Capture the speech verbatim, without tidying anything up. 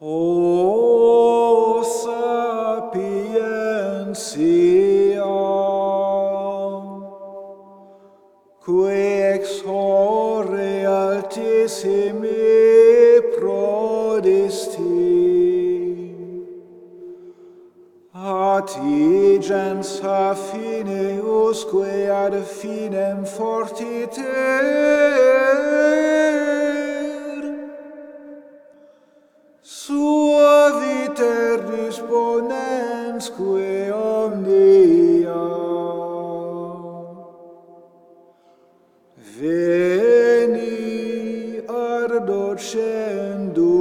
O sapientia, qui ex hore altissimi prodisti, attigens a fine usque ad finem fortiter, suaviter disponensque omnia, veni ardocendum